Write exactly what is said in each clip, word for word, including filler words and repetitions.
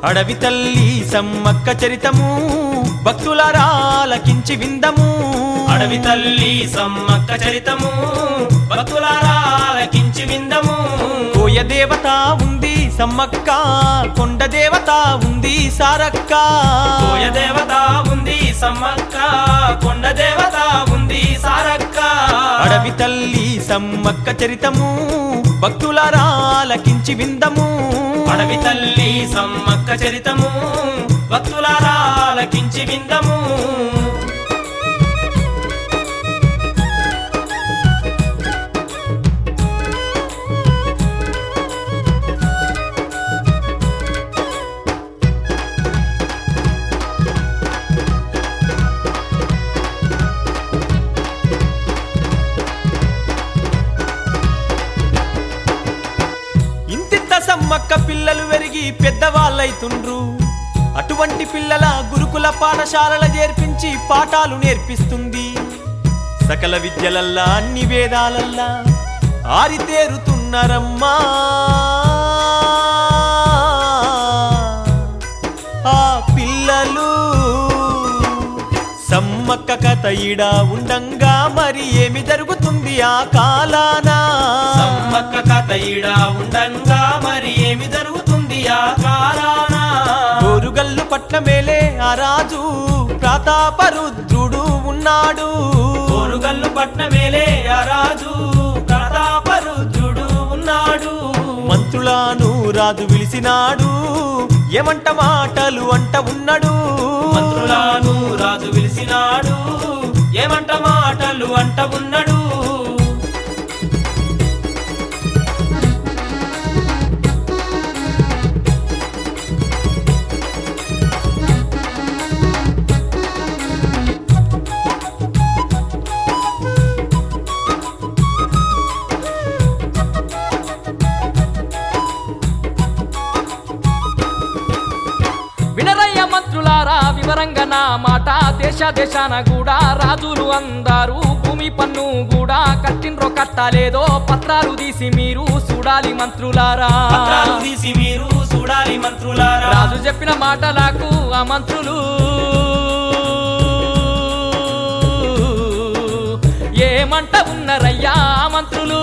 అడవి తల్లి సమ్మక్క చరితము భక్తులారా ఆలకించి విందము. అడవి తల్లి సమ్మక్క చరితము భక్తులారా ఆలకించి విందము. కోయ దేవత ఉంది సమ్మక్క, కొండ దేవత ఉంది సారక్క. కోయ దేవత ఉంది సమ్మక్క, కొండ దేవత ఉంది సారక్క. అడవి తల్లి సమ్మక్క చరితము భక్తులారా ఆలకించి విందము. అడవి తల్లి సమ్మక్క చరితము భక్తులారా ఆలకించి విందము. సమ్మక్క పిల్లలు వెరిగి పెద్దవాళ్ళైతుండ్రు. అటువంటి పిల్లల గురుకుల పాఠశాలల చేర్పించి పాఠాలు నేర్పిస్తుంది. సకల విద్యలల్లా అన్ని వేదాలల్లా ఆరితేరుతున్నారమ్మా. ఆ పిల్లలు సమ్మక్క కథ ఈడ ఉండంగా మరి ఏమి జరుగుతుంది ఆ కాలాన? సమ్మక్క కథ ఈడ ఉండంగా మరి ఏమి జరుగుతుంది ఆ కాలాన? ఓరుగల్లు పట్ల మేలే ఆ రాజు ప్రతాపరుద్రుడు ఉన్నాడు. ఓరుగల్లు పట్ల మేలే ఆ రాజు ప్రతాపరుద్రుడు ఉన్నాడు. మంత్రులను రాజు విలిసినాడు, ఏమంట మాటలు అంట ఉన్నాడు. మంత్రులను రాజు విలిసినాడు, ఏమంట మాటలు అంట ఉన్నాడు. మంత్రులారా వివరంగా నా మాట, దేశ దేశాన కూడా రాజులు అందరూ భూమి పన్ను కూడా కట్టిండ్రో కట్టలేదో పత్రాలు తీసి మీరు చూడాలి మంత్రులారా. పత్రాలు తీసి మీరు చూడాలి మంత్రులారా. రాజు చెప్పిన మాటలకు ఆ మంత్రులు ఏమంట ఉన్నారయ్యా మంత్రులు.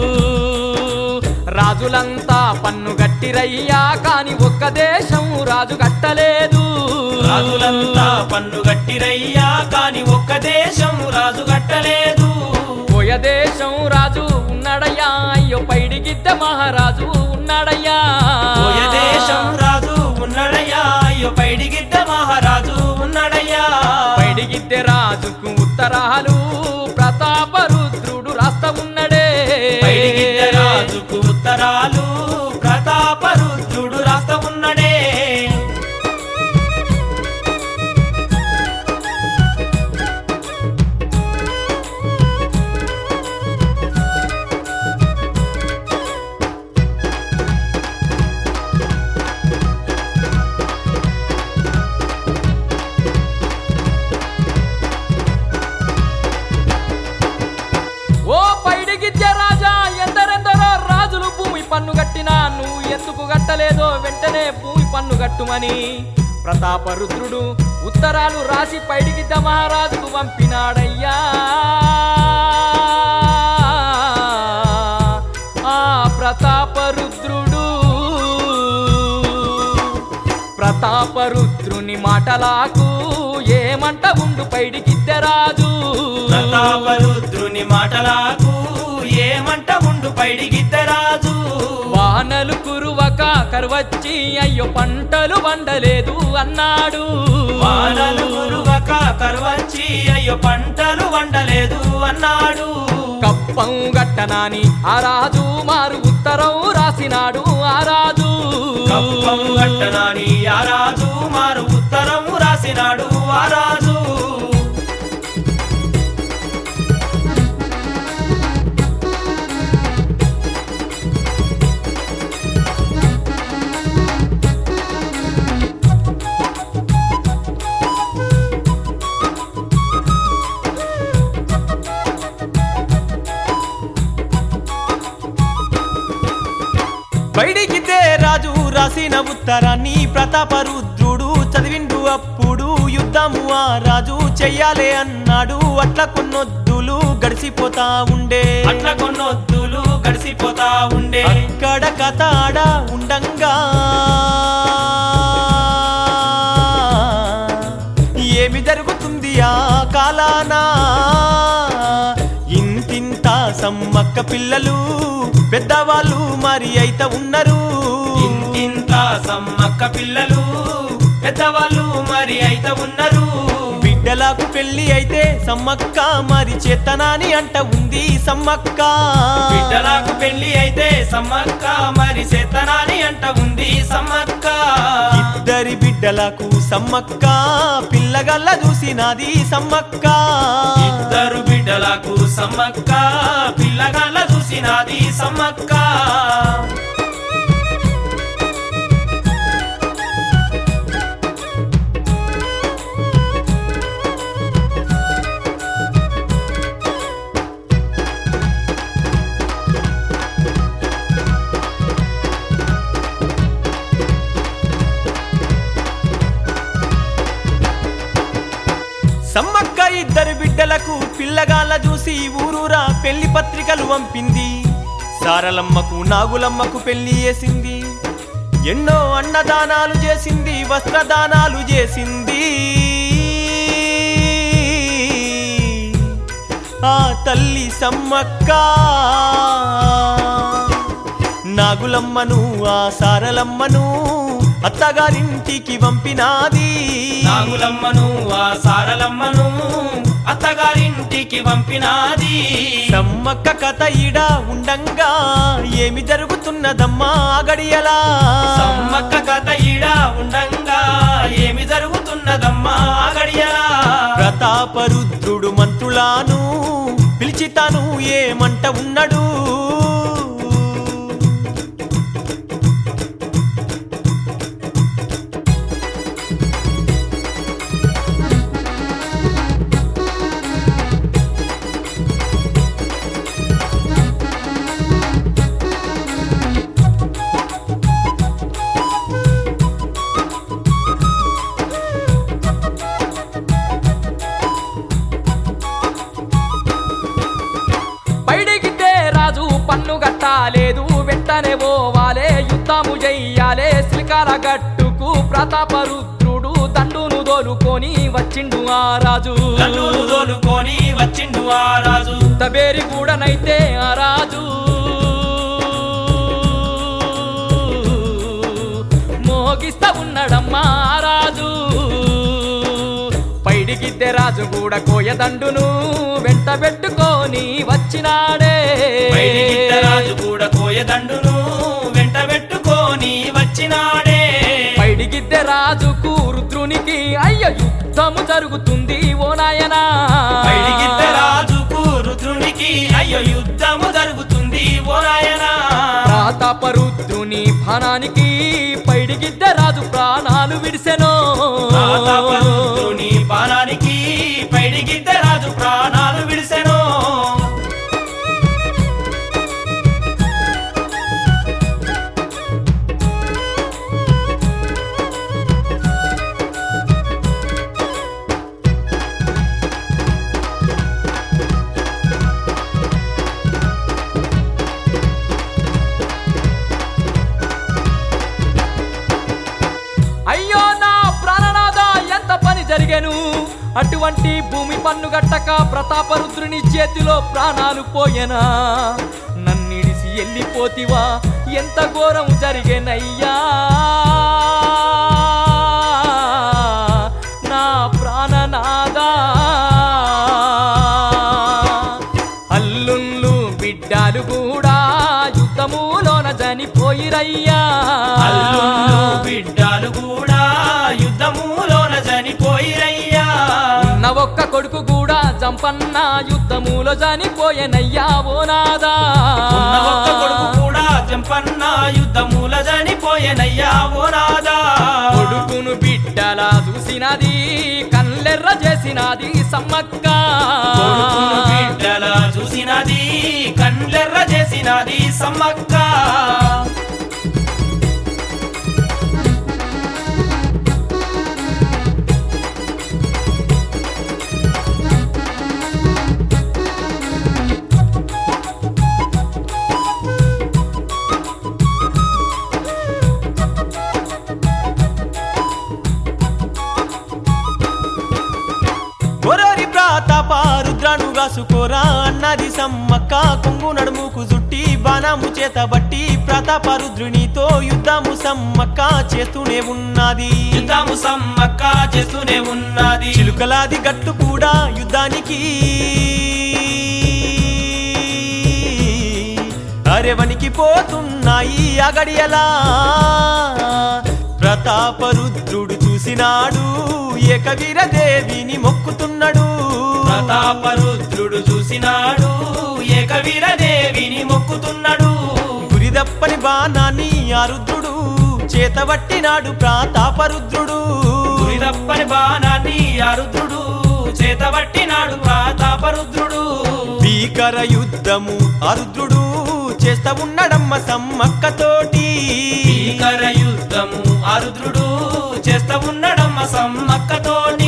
రాజులంతా పన్ను గట్టిరయ్యా కాని ఒక్క దేశం రాజు కట్టలేదు. రాజులంతా పన్ను గట్టిరయ్యా కాని ఒక్క దేశం రాజు కట్టలేదు. పోయ దేశం రాజు ఉన్నాడయ్యా, అయ్యో పైడిగిద్ద మహారాజు ఉన్నాడయ్యా. పోయ దేశం రాజు ఉన్నాడయ్యా, అయ్యో పైడిగిద్ద మహారాజు ఉన్నాడయ్యా. పైడిగిద్దె రాజుకు ఉత్తరాలు ప్రతాపరుద్రుడు రాస్తా ఉన్నడే. పైడిగిద్దె రాజుకు ఉత్తరాలు ప్రతాపరుద్రుడు రాస్తా ఉన్నడే. పన్ను గట్టినా నువ్వు ఎందుకు గట్టలేదో వెంటనే భూమి పన్ను గట్టుమని ప్రతాపరుద్రుడు ఉత్తరాలు రాసి పైడిగిద్ద మహారాజుకు పంపినాడయ్యా. ఆ ప్రతాపరుద్రుడు ప్రతాపరుద్రుని మాటలకు ఏమంట ఉండు పైడిగిద్దె రాజు. ప్రతాపరుద్రుని మాటలకు ఏమంట ఉండు పైడిగిద్దె రాజు. వానలు కురువక కరువచ్చి అయ్యో పంటలు వండలేదు అన్నాడు. వానలు కురువక కరువచ్చి అయ్యో పంటలు వండలేదు అన్నాడు. కప్పం గట్టనాని ఆ రాజు మారు ఉత్తరం రాసినాడు ఆ రాజు. కప్పం గట్టనాని ఆ రాజు మారు ఉత్తరం రాసినాడు ఆ రాజు. పైడిగిద్దే రాజు రాసిన ఉత్తరాన్ని ప్రతాపరుద్రుడు చదివిండు అప్పుడు యుద్ధము ఆ రాజు చెయ్యాలే అన్నాడు అట్ల కొన్నొద్దులు గడిసిపోతా ఉండే అట్ల కొన్నొద్దులు గడిసిపోతా ఉండే అక్కడ కథ ఆడ ఉండంగా ఏమి జరుగుతుంది ఆ కాలానా ఇంతింత సమ్మక్క పిల్లలు పెద్దవాళ్ళు మరి అయితే ఉన్నారు ఇంత సమ్మక్క పిల్లలు పెద్దవాళ్ళు మరి అయితే ఉన్నారు బిడ్డలకు పెళ్లి అయితే సమ్మక్క మరి చేతనాని అంట ఉంది సమ్మక్క బిడ్డలకు పెళ్లి అయితే సమ్మక్క మరి చేతనాని అంట ఉంది సమ్మక్క ఇద్దరి బిడ్డలకు సమ్మక్క పిల్లగల్ల చూసినది సమ్మక్క ఇద్దరు బిడ్డలకు సమ్మక్క పిల్లగాళ్ళ చూసినది సమ్మక్క సమ్మక్క ఇద్దరు బిడ్డలకు పిల్లగాళ్ళ చూసి ఊరూరా పెళ్లి పత్రికలు పంపింది సారలమ్మకు నాగులమ్మకు పెళ్లి చేసింది ఎన్నో అన్నదానాలు చేసింది వస్త్రదానాలు చేసింది ఆ తల్లి సమ్మక్క నాగులమ్మను ఆ సారలమ్మను అత్తగారింటికి పంపినాది నాగులమ్మను ఆ సారలమ్మను అత్తగారింటికి పంపినాది సమ్మక్క కథ ఈడ ఉండంగా ఏమి జరుగుతున్నదమ్మా గడియలా సమ్మక్క కథ ఈడ ఉండంగా ఏమి జరుగుతున్నదమ్మా గడియలా ప్రతాపరుద్రుడు మంత్రులాను పిలిచి తాను ఏమంట ఉన్నాడు పన్ను గట్టాలేదు వెంటనే పోవాలే యుద్ధము చెయ్యాలే శ్రీకార గట్టుకు ప్రతాపరుద్రుడు దండును దోలుకొని వచ్చిండు ఆ రాజు దండును దోలుకొని వచ్చిండు ఆ రాజు తబేరి కూడనైతే ఆ రాజు మోగిస్తా ఉన్నాడమ్మా ఆ రాజు పైడిగిద్దె రాజు కూడా కోయదండును వెంట పెట్టుకొని వచ్చినాడే పైడిగిద్దె రాజు కూడా కోయదండును వెంట పెట్టుకొని వచ్చినాడే పైడిగిద్దె రాజుకు రుద్రునికి అయ్య యుద్ధము జరుగుతుంది ఓ నాయనా పైడిగిద్దె రాజుకు రుద్రునికి అయ్యో యుద్ధము జరుగుతుంది ఓ నాయనా ప్రతాపరుద్రుని బాణానికి పైడిగిద్దె రాజు ప్రాణాలు విడిసెను ప్రతాపరుద్రుని బాణానికి పైడిగిద్దె రాజు ప్రాణాలు విడిసెను అయ్యో నా ప్రాణనాథ ఎంత పని జరిగెను అటువంటి భూమి పన్ను గట్టక ప్రతాపరుద్రుని చేతిలో ప్రాణాలు పోయెనా నన్నిడిసి వెళ్ళిపోతివా ఎంత ఘోరం జరిగేనయ్యా నా ప్రాణనాథా అల్లుళ్ళు బిడ్డలు కూడా యుద్ధములోన చనిపోయిరయ్యా అల్లుళ్ళు బిడ్డలు కూడా యుద్ధములోన చనిపోయిరయ్యా ఉన్న ఒక్క కొడుకు కూడా జంపన్న యుద్ధములో చనిపోయెనయ్యా ఓ నాదా ఉన్న ఒక్క కొడుకు కూడా జంపన్న యుద్ధముల చనిపోయెనయ్యా ఓ నాదా కొడుకును బిడ్డలా చూసినది కళ్ళెర్ర చేసినది సమ్మక్క కొడుకును బిడ్డలా చూసినది కండ్లెర్ర చేసినది సమ్మక్క వచ్చినాది సమ్మక్క కొంగు నడుముకు జుట్టి బాణము చేతబట్టి ప్రతాపరుద్రునితో యుద్ధము సమ్మక్క చేస్తూనే ఉన్నది యుద్ధము సమ్మక్క చేస్తూనే ఉన్నది చిలుకలాది గట్టు కూడా యుద్ధానికి అరెవనికి పోతున్నాయి అగడియలా ప్రతాపరుద్రుడు చూసినాడు ఏకవీరదేవిని మొక్కుతున్నాడు ప్రతాపరుద్రుడు చూసినాడు ఏకవీరదేవిని మొక్కుతున్నాడు గురిదప్పని బాణాన్ని ఆ రుద్రుడు చేతబట్టినాడు ప్రతాపరుద్రుడు గురిదప్పని బాణాన్ని ఆ రుద్రుడు చేతబట్టినాడు ప్రతాపరుద్రుడు భీకర యుద్ధము ఆ రుద్రుడు చేస్తా ఉన్నాడమ్మ సమ్మక్కతోటి భీకర యుద్ధము ఆ రుద్రుడు చేస్తా ఉన్నాడమ్మ సమ్మక్కతోటి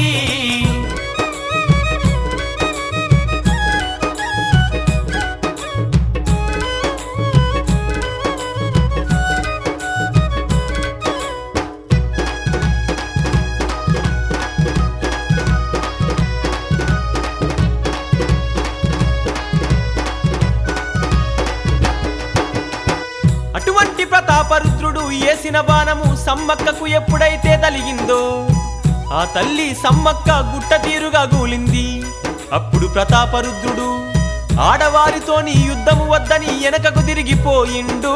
అటువంటి ప్రతాపరుద్రుడు ఏసిన బాణము సమ్మక్కకు ఎప్పుడైతే తలిగిందో ఆ తల్లి సమ్మక్క గుట్ట తీరుగా గూలింది అప్పుడు ప్రతాపరుద్రుడు ఆడవారితోని యుద్ధము వద్దని వెనకకు తిరిగిపోయిండు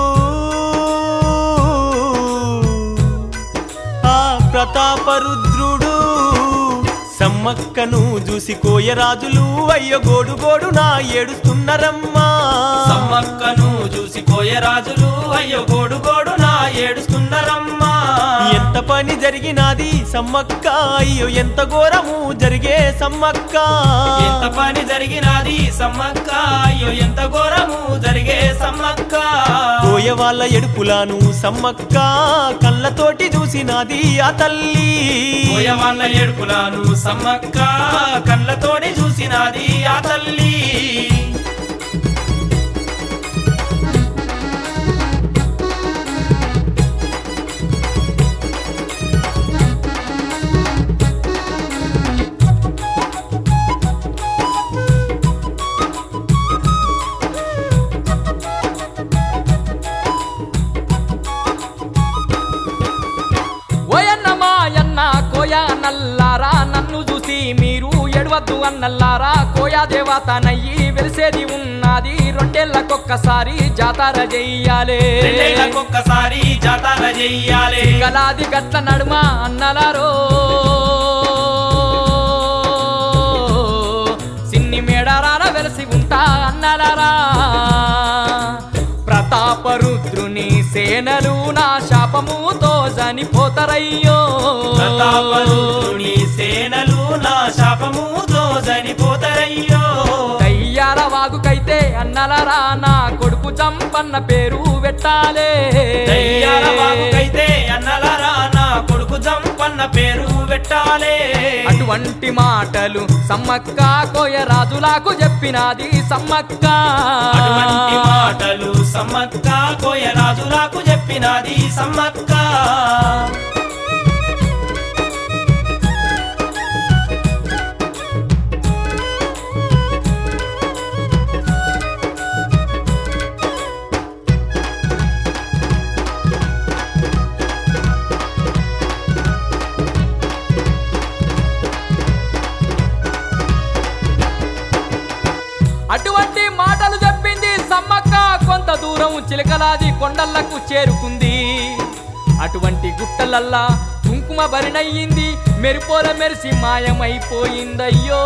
ఆ ప్రతాపరుద్రుడు సమ్మక్కను చూసి కోయరాజులు అయ్యో గోడు గోడు నా ఏడుస్తున్నరమ్మా సమ్మక్కను చూసి కోయరాజులు అయ్యో గోడు గోడు నా ఏడుస్తున్నరమ్మా ఎంత పని జరిగినాది సమ్మక్క అయ్యో ఎంత ఘోరము జరిగే సమ్మక్క ఎంత పని జరిగినాది సమ్మక్క అయ్యో ఎంత ఘోరము జరిగే సమ్మక్క కోయ వాళ్ళ ఎడుపులాను సమ్మక్క కళ్ళతోటి చూసినాది ఆ తల్లి కోయ వాళ్ళ ఏడుపులాను సమ్మక్క కళ్ళతోటి చూసినాది ఆ తల్లి నల్లారా నన్ను చూసి మీరు ఎడవద్దు అన్నల్లారా కోయా దేవతనయ్యి వెలిసేది ఉన్నది రెండేళ్లకొక్కసారి జాతర చెయ్యాలే రెండేళ్లకొక్కసారి జాతర చెయ్యాలే గలాది గట్ల నడుమ అన్నలారో సిన్ని మేడారాల వెలిసి ఉంటా అన్నలారా ప్రతాపరుద్రుని సేనలు నా శాపముతో చనిపోతారయ్యో ప్రతాపరుద్రుని సేనలు నా శాపముతో చనిపోతారయ్యో దయ్యాల వాగుకైతే అన్నలరా నా కొడుకు చంపన్న పేరు పెట్టాలే దయ్యాల వాగుకైతే అన్నలరా నా కొడుకు చంపన్న పేరు పెట్టాలే అటువంటి మాటలు సమ్మక్క కోయరాజులకు చెప్పినది సమ్మక్క అటువంటి మాటలు సమ్మక్క కోయరాజులకు చెప్పినది సమ్మక్క అటువంటి మాటలు చెప్పింది సమ్మక్క కొంత దూరం చిలకలాది కొండలకు చేరుకుంది అటువంటి గుట్టలల్లా కుంకుమ బరినయ్యింది మెరిపోల మెరిసి మాయమైపోయిందయ్యో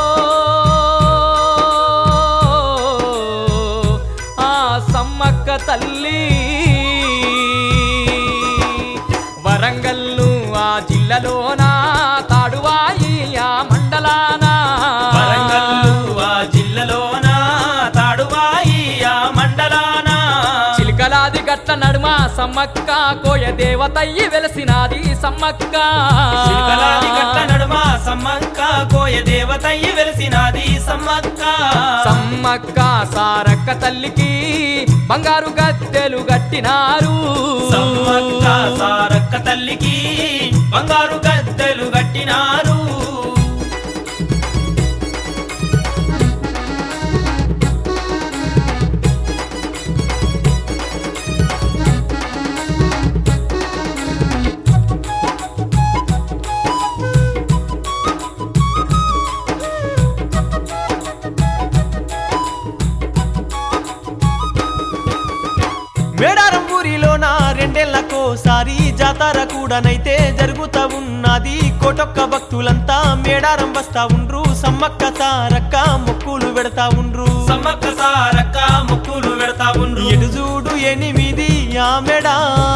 ఆ సమ్మక్క తల్లి వరంగల్లు ఆ జిల్లాలోన తాడువాయి ఆ మండలాన వరంగల్లు ఆ జిల్లాలోన తాడువాయి ఆ మండలాన చిలకలాది గట్ల నడుమ సమ్మక్క కోయ దేవతయ్యి వెలసినాది సమ్మక్క చిలకలాది గట్ల నడుమ సమ్మక్క కోయ దేవతయ్యి వెలసినాది సమ్మక్క సమ్మక్క సారక్క తల్లికి బంగారు గద్దెలు గట్టినారు సమ్మక్క సారక్క తల్లికి బంగారు గద్దెలు గట్టినారు మేడారం ఊరిలోన రెండేళ్లకోసారి జాతర కూడానైతే జరుగుతా ఉన్నది. కోటొక్క భక్తులంతా మేడారం వస్తా ఉండ్రు, సమ్మక్క సారక్క మొక్కులు పెడతా ఉండ్రు. సమ్మక్క సారక్క మొక్కులు పెడతా ఉండ్రు. ఎటు చూడు ఎనిమిది ఆ మెడా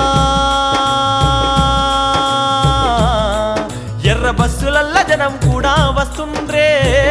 ఎర్ర బస్సులల్ల జనం కూడా వస్తుండ్రే.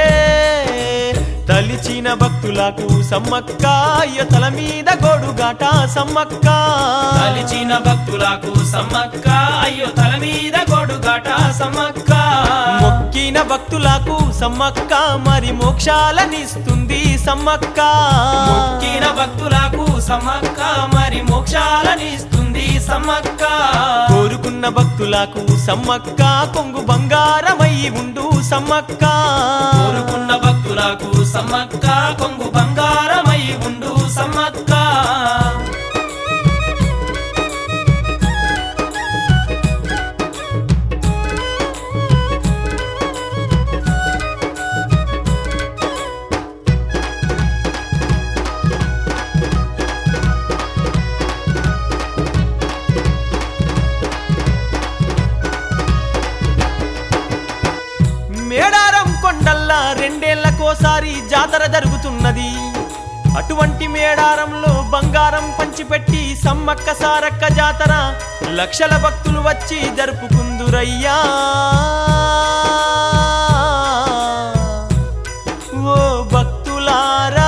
తలిచిన భక్తులకు సమ్మక్క అయ్యో తల మీద గోడుగాట సమ్మక్క. తలిచిన భక్తులకు సమ్మక్క అయ్యో తల మీద గోడుగాట సమ్మక్క. మొక్కిన భక్తులకు సమ్మక్క మరి మోక్షాలనిస్తుంది సమ్మక్క. మొక్కిన భక్తులకు సమ్మక్క మరి మోక్షాలనిస్తుంది సమ్మక్క. కోరుకున్న భక్తులకు సమ్మక్క కొంగు బంగారమయ్యి ఉండు సమ్మక్క. కోరుకున్న భక్తులకు సమ్మక్క కొంగు బంగారమై ఉండు సమ్మక్క. మేడారం కొండల్లా రెండేళ్లకోసారి జాతర జరుగుతున్నది. అటువంటి మేడారంలో బంగారం పంచిపెట్టి సమ్మక్క సారక్క జాతర లక్షల భక్తులు వచ్చి జరుపుకుందురయ్యా. ఓ భక్తులారా,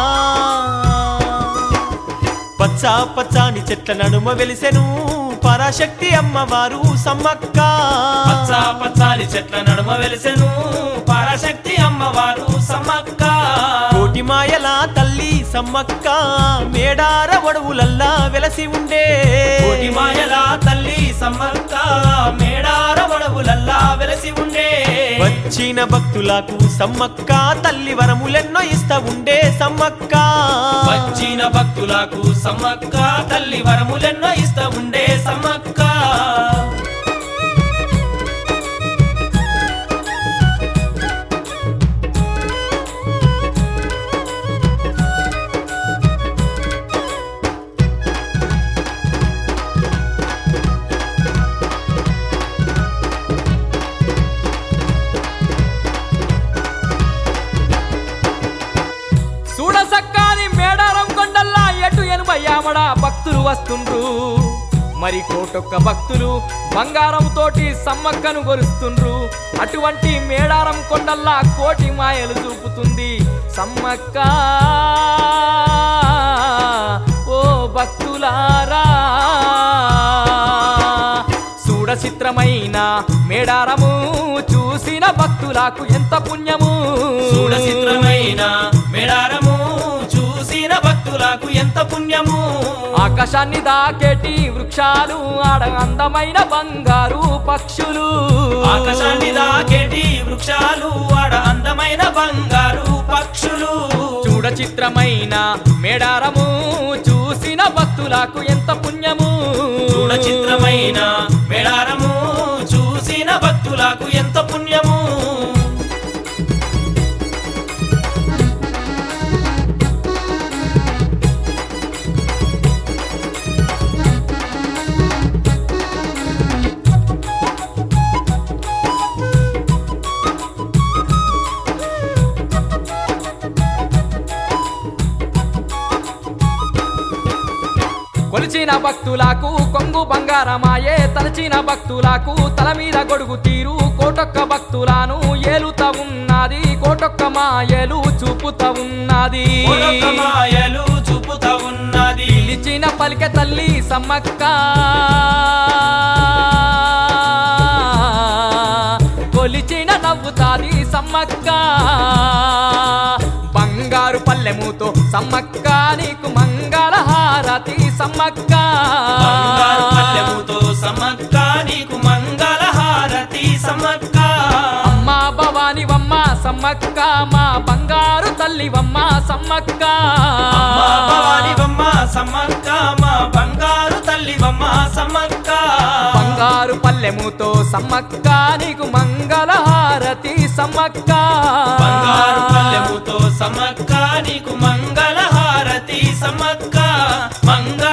పచ్చా పచ్చాని చెట్ల నడుమ వెలిసెను పరాశక్తి అమ్మవారు సమ్మక్క. పచ్చా పచ్చాని చెట్ల నడుమ వెలిసెను పరాశక్తి అమ్మవారు సమ్మక్క. కోటి మాయల తల్లి సమ్మక్క మేడార ఒడవులల్లా వెలసి ఉండే. కోటి మాయల తల్లి సమ్మక్క మేడార ఒడవులల్లా వెలసి ఉండే. వచ్చిన భక్తులకు సమ్మక్క తల్లి వరములెన్నో ఇస్తా ఉండే సమ్మక్క. వచ్చిన భక్తులకు సమ్మక్క తల్లి వరములెన్నో ఇస్తా ఉండే సమ్మక్క. చూడసక్కాని మేడారం కొండల్లా ఎటు ఎనుబయ్యామడా భక్తులు వస్తుండ్రు. మరి కోటొక్క భక్తులు బంగారం తోటి సమ్మక్కను గొలుస్తుండ్రు. అటువంటి మేడారం కొండల్లా కోటి మాయలు చూపుతుంది సమ్మక్క. ఓ భక్తులారా, చూడ చిత్రమైన మేడారము చూసిన భక్తులకు ఎంత పుణ్యము. చూడ చిత్రమైన మేడారము చూసిన భక్తులకు ఎంత పుణ్యము. ఆకాశాన్ని దాకేటి వృక్షాలు ఆడ అందమైన బంగారు పక్షులు. ఆకాశాన్ని దాకేటి వృక్షాలు ఆడ అందమైన బంగారు పక్షులు. చూడ చిత్రమైన మేడారము చూసిన భక్తులకు ఎంత పుణ్యము. చూడ చిత్రమైన మేడారము చూసిన భక్తులకు ఎంత పుణ్యము. కొలిచిన భక్తులకు కొంగు బంగారమాయే, తలచిన భక్తులకు తల మీద గొడుగు తీరు. కోటొక్క భక్తులను ఏలుతా ఉన్నది, కోటొక్క మాయలు చూపుతా ఉన్నది. కోటొక్క మాయలు చూపుతా ఉన్నది. పిలిచిన పలికె తల్లి సమ్మక్క, కొలిచిన నవ్వుతాది సమ్మక్క. బంగారు పల్లెముతో సమ్మక్క నీకు మంగళ హారతి సమ్మక్క. బంగారు పల్లెముతో సమ్మక్క నీకు మంగళ హారతి సమ్మక్క. అమ్మా భవానివమ్మ సమ్మక్క, మా బంగారు తల్లివమ్మ సమ్మక్క. అమ్మా భవానివమ్మ సమ్మక్క, మా బంగారు తల్లివమ్మ సమ్మక్క. బంగారు పల్లెముతో సమ్మక్క నీకు మంగళ హారతి సమ్మక్క. బంగారు పల్లెముతో సమ్మక్క నీకు మంగళ హారతి సమ్మక్క. మంగళ